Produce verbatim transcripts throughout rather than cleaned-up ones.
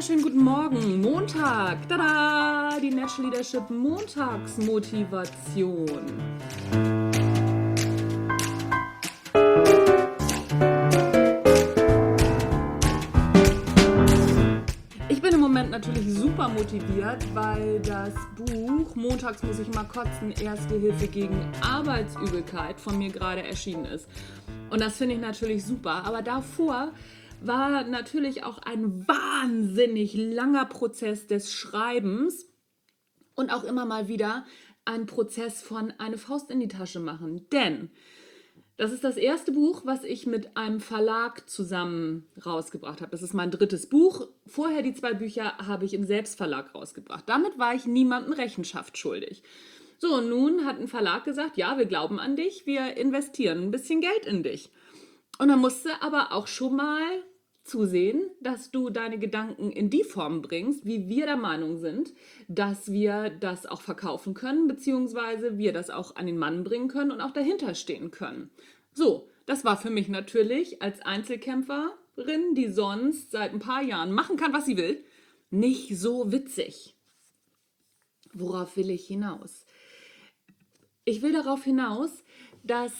wunderschönen guten Morgen, Montag, tada, die Natural Leadership Montagsmotivation. Ich bin im Moment natürlich super motiviert, weil das Buch Montags muss ich mal kotzen, Erste Hilfe gegen Arbeitsübelkeit von mir gerade erschienen ist. Und das finde ich natürlich super, aber davor war natürlich auch ein wahnsinnig langer Prozess des Schreibens und auch immer mal wieder ein Prozess von eine Faust in die Tasche machen. Denn das ist das erste Buch, was ich mit einem Verlag zusammen rausgebracht habe. Das ist mein drittes Buch. Vorher die zwei Bücher habe ich im Selbstverlag rausgebracht. Damit war ich niemandem Rechenschaft schuldig. So, und nun hat ein Verlag gesagt, ja, wir glauben an dich, wir investieren ein bisschen Geld in dich. Und dann musst du aber auch schon mal zusehen, dass du deine Gedanken in die Form bringst, wie wir der Meinung sind, dass wir das auch verkaufen können, beziehungsweise wir das auch an den Mann bringen können und auch dahinter stehen können. So, das war für mich natürlich als Einzelkämpferin, die sonst seit ein paar Jahren machen kann, was sie will, nicht so witzig. Worauf will ich hinaus? Ich will darauf hinaus, dass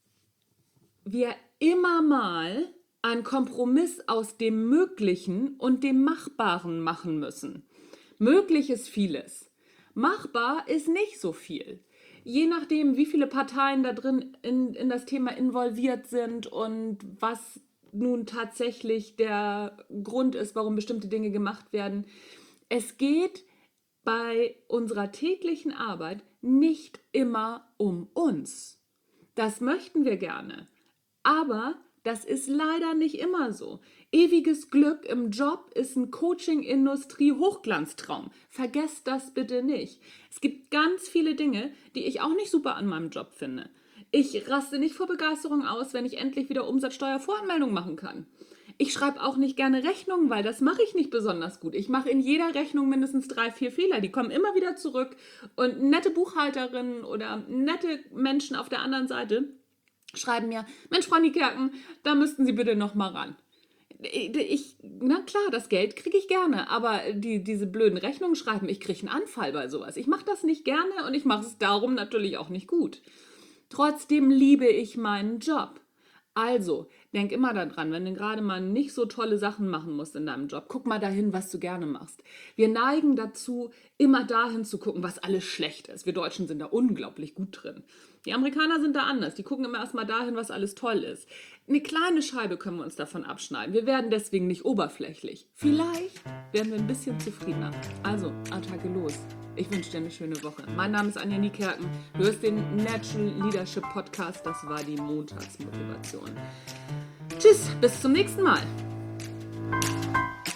wir immer mal einen Kompromiss aus dem Möglichen und dem Machbaren machen müssen. Möglich ist vieles. Machbar ist nicht so viel. Je nachdem, wie viele Parteien da drin in, in das Thema involviert sind und was nun tatsächlich der Grund ist, warum bestimmte Dinge gemacht werden. Es geht bei unserer täglichen Arbeit nicht immer um uns. Das möchten wir gerne. Aber das ist leider nicht immer so. Ewiges Glück im Job ist ein Coaching-Industrie-Hochglanztraum. Vergesst das bitte nicht. Es gibt ganz viele Dinge, die ich auch nicht super an meinem Job finde. Ich raste nicht vor Begeisterung aus, wenn ich endlich wieder Umsatzsteuervoranmeldung machen kann. Ich schreibe auch nicht gerne Rechnungen, weil das mache ich nicht besonders gut. Ich mache in jeder Rechnung mindestens drei, vier Fehler. Die kommen immer wieder zurück. Und nette Buchhalterinnen oder nette Menschen auf der anderen Seite schreiben mir, Mensch, Frau Niekerken, da müssten Sie bitte noch mal ran. Ich, na klar, das Geld kriege ich gerne, aber die, diese blöden Rechnungen schreiben, ich kriege einen Anfall bei sowas. Ich mache das nicht gerne und ich mache es darum natürlich auch nicht gut. Trotzdem liebe ich meinen Job. Also, denk immer daran, wenn du gerade mal nicht so tolle Sachen machen musst in deinem Job, guck mal dahin, was du gerne machst. Wir neigen dazu, immer dahin zu gucken, was alles schlecht ist. Wir Deutschen sind da unglaublich gut drin. Die Amerikaner sind da anders. Die gucken immer erstmal dahin, was alles toll ist. Eine kleine Scheibe können wir uns davon abschneiden. Wir werden deswegen nicht oberflächlich. Vielleicht werden wir ein bisschen zufriedener. Also, Attacke los. Ich wünsche dir eine schöne Woche. Mein Name ist Anja Niekerken. Du hörst den Natural Leadership Podcast. Das war die Montagsmotivation. Tschüss, bis zum nächsten Mal.